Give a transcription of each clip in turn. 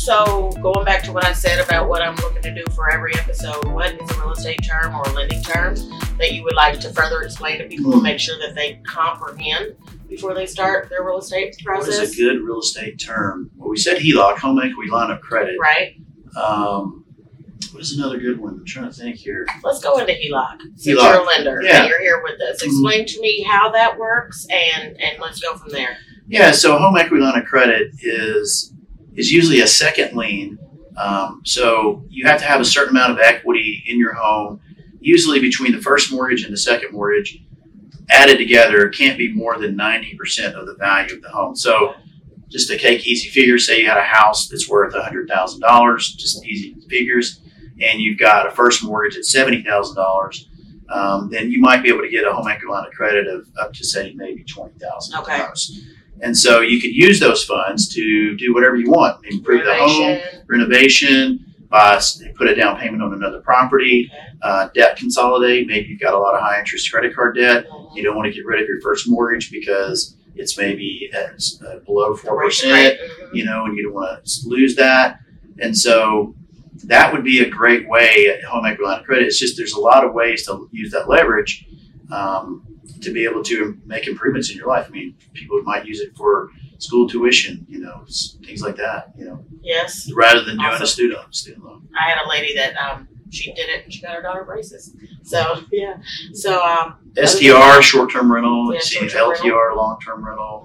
So going back to what I said about what I'm looking to do for every episode, what is a real estate term or a lending term that you would like to further explain to people and make sure that they comprehend before they start their real estate process? What is a good real estate term? Well, we said HELOC, home equity line of credit. Right. What is another good one? I'm trying to think here. Let's go into HELOC. Since HELOC. you're a lender Yeah. and you're here with us. Explain to me how that works and let's go from there. Yeah, so home equity line of credit is usually a second lien. So you have to have a certain amount of equity in your home, usually between the first mortgage and the second mortgage. Added together, it can't be more than 90% of the value of the home. So just to take easy figures, say you had a house that's worth $100,000, just easy figures, and you've got a first mortgage at $70,000, then you might be able to get a home equity line of credit of up to, say, maybe $20,000. Okay. And so you could use those funds to do whatever you want. Improve the home, renovation, put a down payment on another property, debt consolidate. Maybe you've got a lot of high interest credit card debt. You don't want to get rid of your first mortgage because it's maybe below 4%, you know, and you don't want to lose that. And so that would be a great way at home equity line of credit. It's just there's a lot of ways to use that leverage to be able to make improvements in your life. I mean, people might use it for school tuition, you know, things like that, you know. Yes. Rather than doing a student loan. I had a lady that she did it and she got her daughter braces. So yeah. So STR, short-term rental. Yeah, LTR, rental. long-term rental.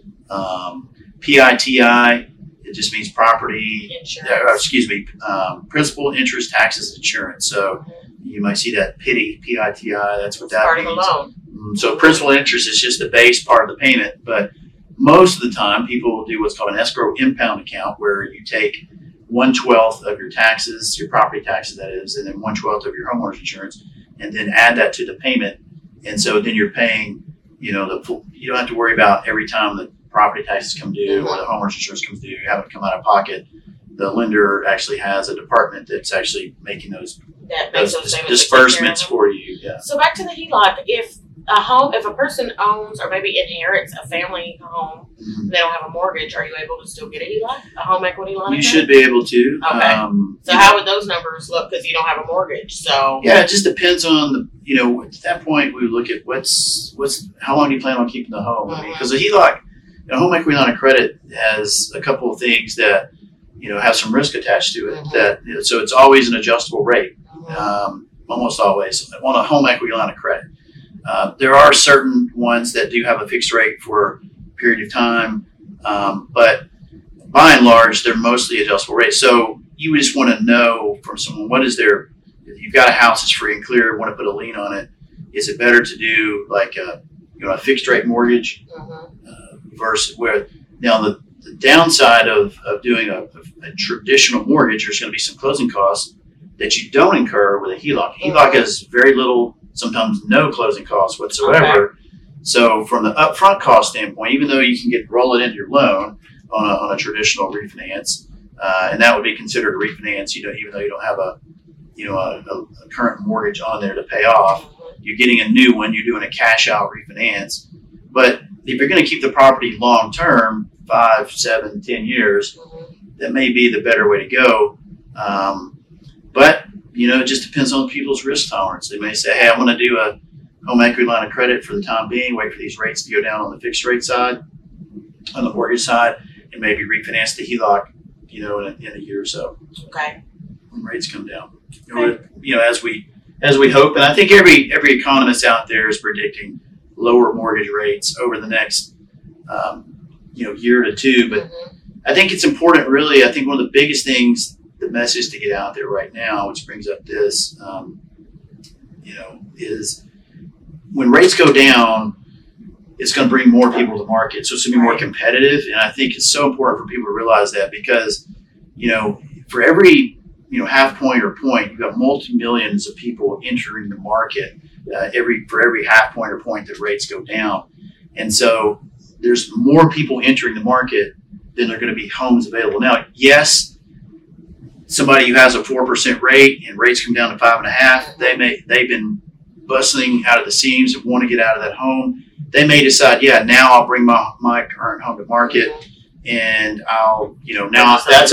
PITI, it just means property. Insurance. Principal, interest, taxes, insurance. So you might see that PITI. That's what that part means. of the loan. So principal and interest is just the base part of the payment, but most of the time people will do what's called an escrow impound account, where you take 1/12 of your taxes, your property taxes that is, and then 1/12 of your homeowner's insurance, and then add that to the payment. And so then you're paying, you know, you don't have to worry about every time the property taxes come due or the homeowner's insurance comes due, you have it come out of pocket. The lender actually has a department that's actually making those disbursements for you. Yeah. So back to the HELOC. If a person owns or maybe inherits a family home, they don't have a mortgage, are you able to still get a HELOC, a home equity line? You should be able to. Okay. So how would those numbers look? Because you don't have a mortgage. So yeah, it just depends on at that point we would look at how long do you plan on keeping the home? I mean, because a HELOC, a home equity line of credit has a couple of things that have some risk attached to it. So it's always an adjustable rate, almost always on a home equity line of credit. There are certain ones that do have a fixed rate for a period of time, but by and large, they're mostly adjustable rates. So you would just want to know from someone, if you've got a house that's free and clear, want to put a lien on it, is it better to do like a fixed rate mortgage versus where now the downside of doing a traditional mortgage, there's going to be some closing costs that you don't incur with a HELOC. HELOC has very little, sometimes no closing costs whatsoever. Okay. So from the upfront cost standpoint, even though you can roll it into your loan on a traditional refinance, and that would be considered a refinance, even though you don't have a current mortgage on there to pay off, you're getting a new one, you're doing a cash out refinance. But if you're going to keep the property long term, 5, 7, 10 years, that may be the better way to go. But it just depends on people's risk tolerance. They may say, hey, I want to do a home equity line of credit for the time being, wait for these rates to go down on the fixed rate side, on the mortgage side, and maybe refinance the HELOC, in a year or so. Okay. When rates come down. Okay. As we hope, and I think every economist out there is predicting lower mortgage rates over the next year to two. But I think it's important, really. I think one of the biggest things, the message to get out there right now, which brings up this, is when rates go down, it's going to bring more people to market. So it's going to be more competitive. And I think it's so important for people to realize that because, for every, half point or point, you've got multi-millions of people entering the market for every half point or point that rates go down. And so there's more people entering the market than there are going to be homes available. Now, yes, somebody who has a 4% rate and rates come down to 5.5%, they've been bustling out of the seams and want to get out of that home. They may decide, now I'll bring my current home to market and I'll, now that's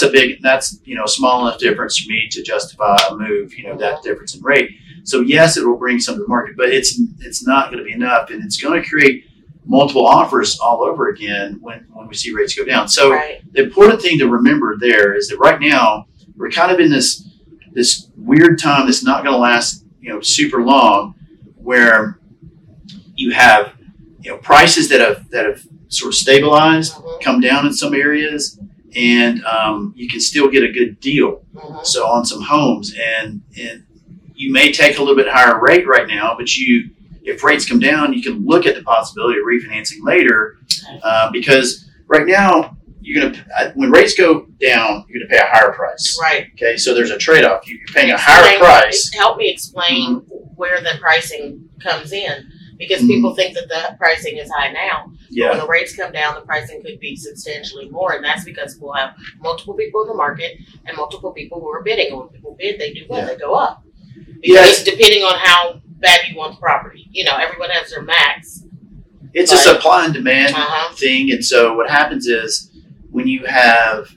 a small enough difference for me to justify a move, that difference in rate. So yes, it will bring some to the market, but it's not going to be enough, and it's going to create multiple offers all over again when we see rates go down. So the important thing to remember there is that right now we're kind of in this weird time that's not going to last, super long, where you have, prices that have sort of stabilized, come down in some areas, and you can still get a good deal. So on some homes, and you may take a little bit higher rate right now, but if rates come down, you can look at the possibility of refinancing later, because right now when rates go down, you're going to pay a higher price. Right. Okay, so there's a trade-off. You're paying a higher price. Help me explain where the pricing comes in, because people think that the pricing is high now. Yeah. When the rates come down, the pricing could be substantially more, and that's because we'll have multiple people in the market and multiple people who are bidding. And when people bid, they do what? They go up. Because depending on how bad you want the property. Everyone has their max. It's a supply and demand thing, and so what happens is when you have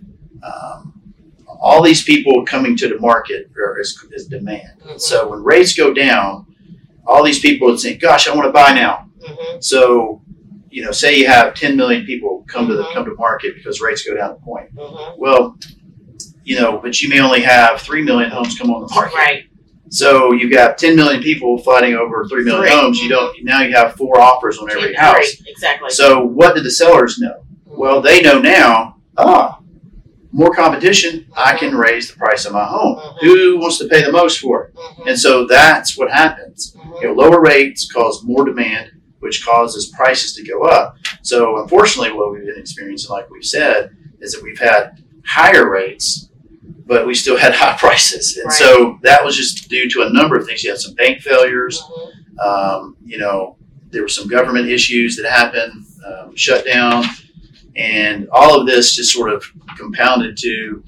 all these people coming to the market, is demand. So when rates go down, all these people would think, "Gosh, I want to buy now." So, say you have 10 million people come to market because rates go down a point. Well, but you may only have 3 million homes come on the market. Right. So you've got 10 million people fighting over 3 million homes. Now you have 4 offers on every house. Right. Exactly. So what do the sellers know? Well, they know now, more competition, I can raise the price of my home. Who wants to pay the most for it? And so that's what happens. Lower rates cause more demand, which causes prices to go up. So unfortunately, what we've been experiencing, like we've said, is that we've had higher rates, but we still had high prices. And so that was just due to a number of things. You had some bank failures. There were some government issues that happened, shut down, and all of this just sort of compounded to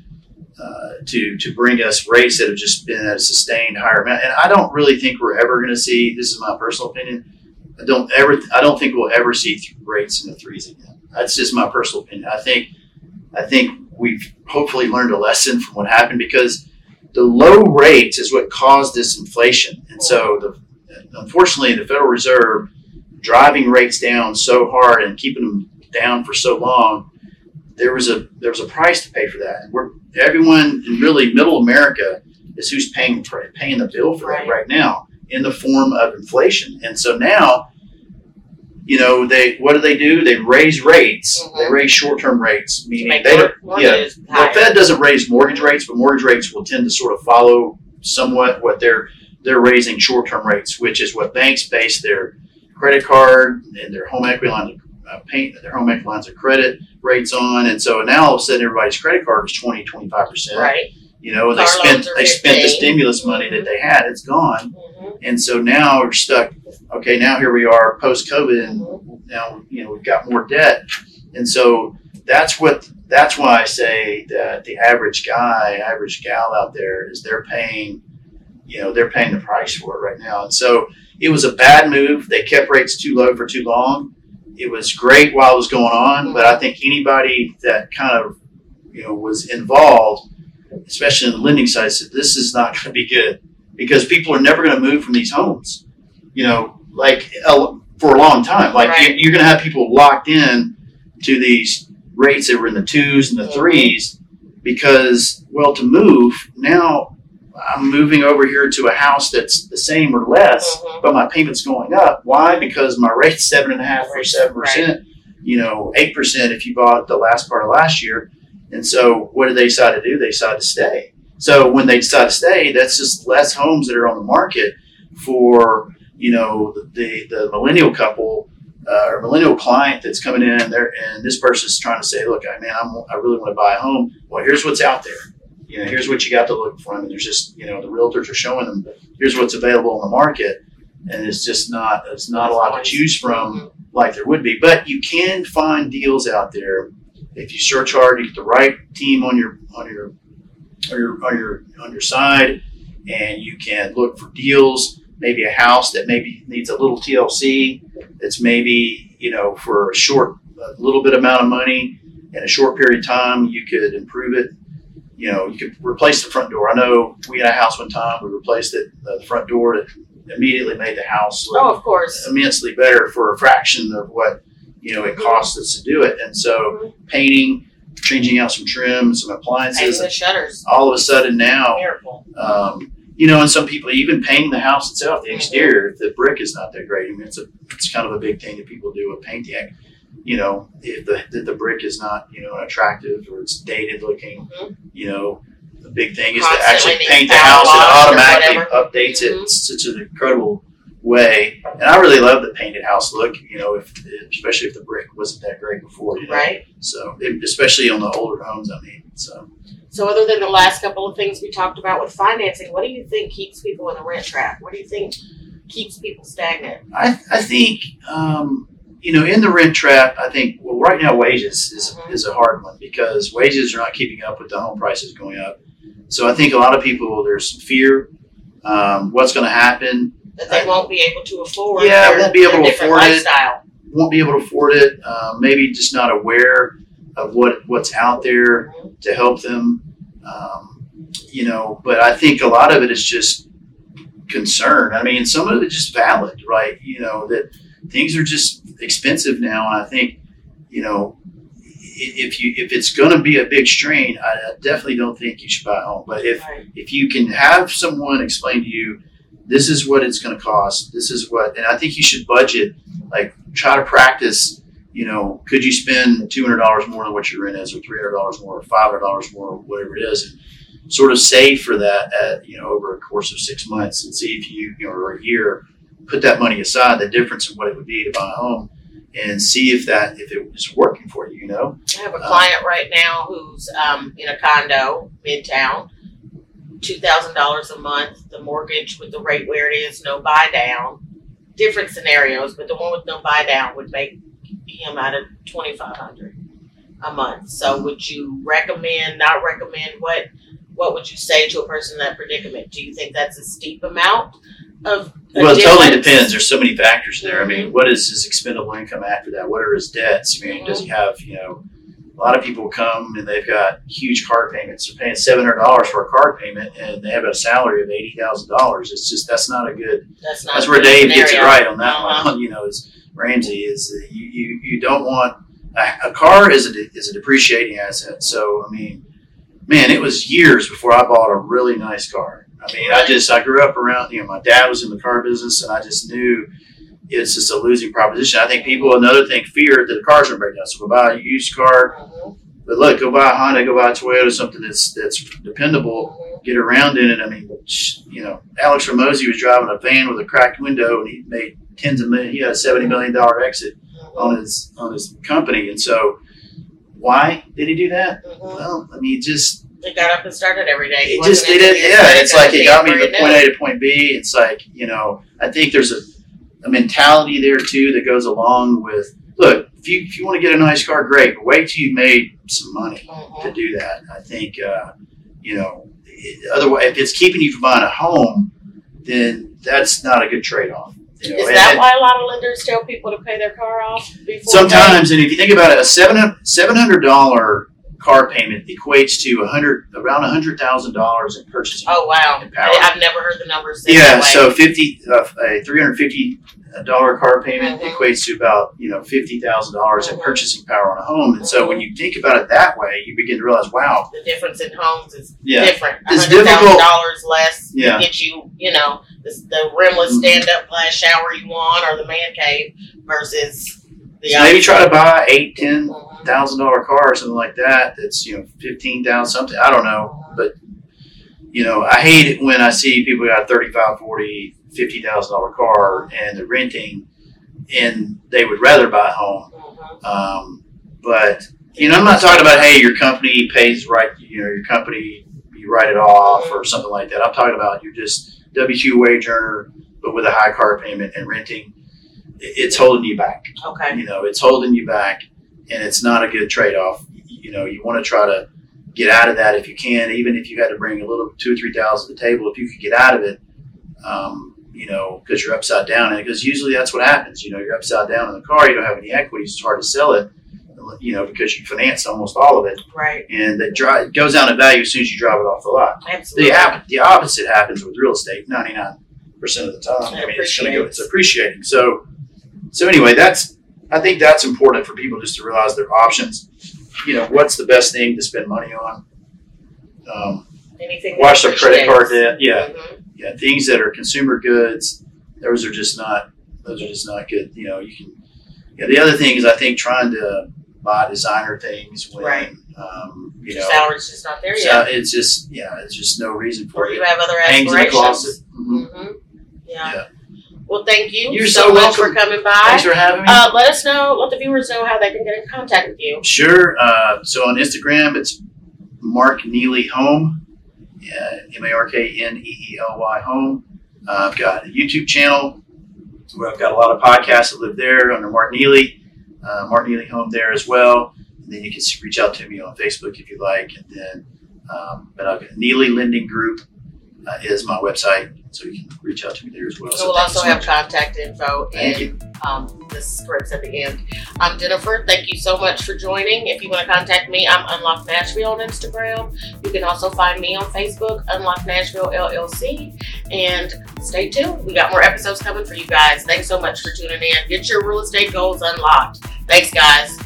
bring us rates that have just been at a sustained higher amount. And I don't really think we're ever going to see, this is my personal opinion, I don't think we'll ever see rates in the 3s again. That's just my personal opinion. I think we've hopefully learned a lesson from what happened, because the low rates is what caused this inflation. And so unfortunately, the Federal Reserve driving rates down so hard and keeping them down for so long, there was a price to pay for that. Everyone in really middle America is who's paying the bill for that right now in the form of inflation. And so now, what do? They raise rates. They raise short-term rates, meaning the Fed doesn't raise mortgage rates, but mortgage rates will tend to sort of follow somewhat what they're raising short-term rates, which is what banks base their credit card and their home equity lines of credit rates on. And so now all of a sudden everybody's credit card is 20-25%. Right. They spent the stimulus money that they had. It's gone. And so now we're stuck. Okay, now here we are post-COVID, and now we've got more debt. And so that's why I say that the average gal out there is they're paying the price for it right now. And so it was a bad move. They kept rates too low for too long. It was great while it was going on, but I think anybody that kind of was involved, especially in the lending side, said this is not going to be good, because people are never going to move from these homes, for a long time. You're going to have people locked in to these rates that were in the 2s and the 3s, because, to move now, I'm moving over here to a house that's the same or less, but my payment's going up. Why? Because my rate's 7.5% or 7%, 8% if you bought the last part of last year. And so what did they decide to do? They decided to stay. So when they decide to stay, that's just less homes that are on the market for, the millennial couple or millennial client that's coming in there, and this person's trying to say, look, I really want to buy a home. Well, here's what's out there. Here's what you got to look for. And there's just, the realtors are showing them, here's what's available on the market. And it's just not a lot to choose from like there would be. But you can find deals out there if you search hard. You get the right team on your side, and you can look for deals. Maybe a house that maybe needs a little TLC. That's maybe for a little bit amount of money, in a short period of time, you could improve it. You know, you could replace the front door. I know we had a house one time, we replaced it, the front door, that immediately made the house look of course, immensely better for a fraction of what, you know, it costs us to do it. And so painting, changing out some trim, some appliances, painting the shutters. all of a sudden now, Careful. you know, and some people even painting the house itself, the exterior, if the brick is not that great. I mean, it's kind of a big thing that people do with painting. You know, if the brick is not, you know, attractive or it's dated looking, you know, the big thing is to actually paint the house. It automatically updates it in such an incredible way. And I really love the painted house look, you know, especially if the brick wasn't that great before, you know. Right. So, especially on the older homes, I mean, so. So other than the last couple of things we talked about with financing, what do you think keeps people in a rent trap? What do you think keeps people stagnant? I think, you know, in the rent trap, I think, well, right now wages is a hard one because wages are not keeping up with the home prices going up. So I think a lot of people, there's some fear. What's going to happen? That they won't be able to afford. Yeah, won't be able to afford lifestyle. it. Won't be able to afford it. Maybe just not aware of what's out there to help them. You know, but I think a lot of it is just concern. I mean, some of it is just valid, right? You know, that things are just expensive now, and I think, you know, if it's going to be a big strain, I definitely don't think you should buy a home. But if you can have someone explain to you, this is what it's going to cost, this is what, and I think you should budget, like try to practice. You know, could you spend $200 more than what your rent is, or $300 more, or $500 more, or whatever it is, and sort of save for that, you know, over a course of 6 months, and see if you know, or a year, put that money aside, the difference in what it would be to buy a home, and see if it was working for you. You know, I have a client right now who's in a condo midtown, $2,000 a month, the mortgage with the rate where it is, no buy down, different scenarios, but the one with no buy down would make him out of $2,500 a month. So would you recommend, not recommend, what would you say to a person in that predicament? Do you think that's a steep amount of well, it totally depends. There's so many factors there. I mean, what is his expendable income after that? What are his debts? I mean, does he have, you know, a lot of people come and they've got huge car payments. They're paying $700 for a car payment and they have a salary of $80,000. It's just, that's not a good, that's where Dave gets it right on that one. You know, is Ramsey is you don't want a car is a depreciating asset. So I mean, man, it was years before I bought a really nice car. I mean, I grew up around, you know, my dad was in the car business, and I just knew it's just a losing proposition. I think people, another thing, fear that the cars are breaking down. So go buy a used car, but look, go buy a Honda, go buy a Toyota, something that's dependable. Get around in it. I mean, you know, Alex Ramosi was driving a van with a cracked window, and he made tens of millions. He had a $70 million exit on his company, and so why did he do that? Well, I mean, just he got up and started every day. He just did it. Yeah, it's like it got me from point A to point B. It's like, you know, I think there's a mentality there too that goes along with, look, if you want to get a nice car, great, but wait till you've made some money to do that. I think, you know, otherwise, if it's keeping you from buying a home, then that's not a good trade-off. You know? Is that why a lot of lenders tell people to pay their car off before? Sometimes, and if you think about it, a $700 car payment equates to around $100,000 in purchasing. Oh wow! Power. I've never heard the numbers. Yeah, so a $350 car payment equates to about $50,000 in purchasing power on a home. And so when you think about it that way, you begin to realize, wow, the difference in homes is different. It's difficult. $100,000 less to get you, the rimless stand-up glass shower you want, or the man cave versus the. So maybe try to buy $8,000-$10,000 car or something like that. That's $15,000 something. I don't know, but I hate it when I see people got a $35,000, $40,000, $50,000 car and they're renting, and they would rather buy a home. But I'm not talking about, hey, your company pays right. Your company, you write it off or something like that. I'm talking about you're just W-2 wage earner, but with a high car payment and renting. It's holding you back. Okay. It's holding you back, and it's not a good trade-off. You want to try to get out of that if you can, even if you had to bring a little $2,000 or $3,000 to the table. If you could get out of it, because you're upside down, and because usually that's what happens. You're upside down in the car. You don't have any equity. It's hard to sell it. The because you finance almost all of it, Right. and it goes down in value as soon as you drive it off the lot. Absolutely. The opposite happens with real estate 99% of the time. It's appreciating. So anyway, I think that's important for people just to realize their options. What's the best thing to spend money on? Anything. Watch their credit card debt. Yeah. Mm-hmm. Yeah. Things that are consumer goods, those are just not good. You can. Yeah. The other thing is, I think trying to buy designer things when, Right. Your salary's just not there so yet. it's just no reason for Or it. you have other Hangs in the closet. aspirations. Mhm. Yeah. Well, thank you. You're so so much welcome. for coming by. Thanks for having me. Let the viewers know how they can get in contact with you. Sure. So on Instagram, it's Mark Neely Home, MarkNeely Home. I've got a YouTube channel where I've got a lot of podcasts that live there under Mark Neely Home there as well. And then you can reach out to me on Facebook if you like. And then, but I've got Neely Lending Group is my website, so you can reach out to me there as well. So we'll also have contact info Thank and the scripts at the end. I'm Jennifer. Thank you so much for joining. If you want to contact me, I'm Unlock Nashville on Instagram. You can also find me on Facebook, Unlock Nashville LLC. And stay tuned. We got more episodes coming for you guys. Thanks so much for tuning in. Get your real estate goals unlocked. Thanks, guys.